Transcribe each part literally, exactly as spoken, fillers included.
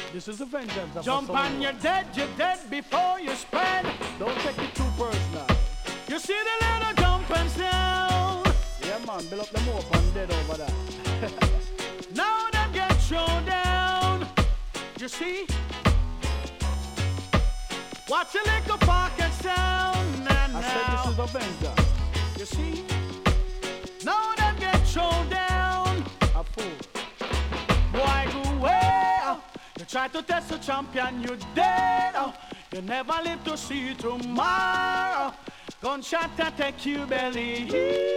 This is a vengeance. Jump on your dead, you're dead before you spend. Don't take it too personal. You see the little jumping sound. Yeah, man, build up the more on dead over there. Now them get thrown down. You see? Watch a little pocket sound. And I now, said this is a vengeance. you see? Now them get thrown down. A fool. Boy, go away. Oh. You try to test the champion, you dead. Oh. You never live to see tomorrow. Gunshot attack you belly.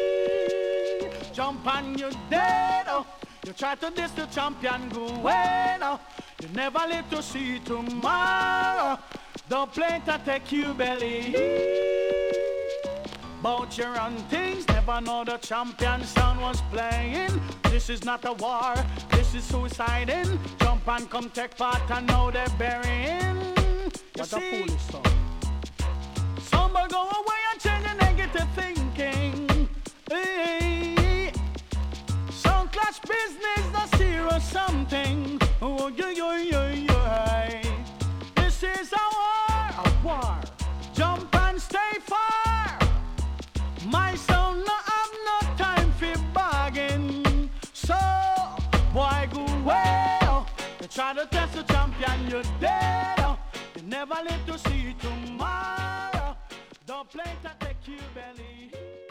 Jump on you dead. Oh. You try to diss the champion, go away. Oh. You never live to see tomorrow. Don't play to take you belly. Bout your own things, never know the champion sound was playing. This is not a war, this is suiciding. Jump and come take part and now they're burying. You What see, a foolish song. somebody go away and change the negative thinking. Hey, some clash business, the serious something. Oh, yeah, yeah, yeah, yeah. This is a war, A war. jump and stay far. My son no have no time for bargain. So, boy, go away. Oh. You try to test the champion, you're dead. Oh. You never live to see tomorrow. Don't play to take your belly.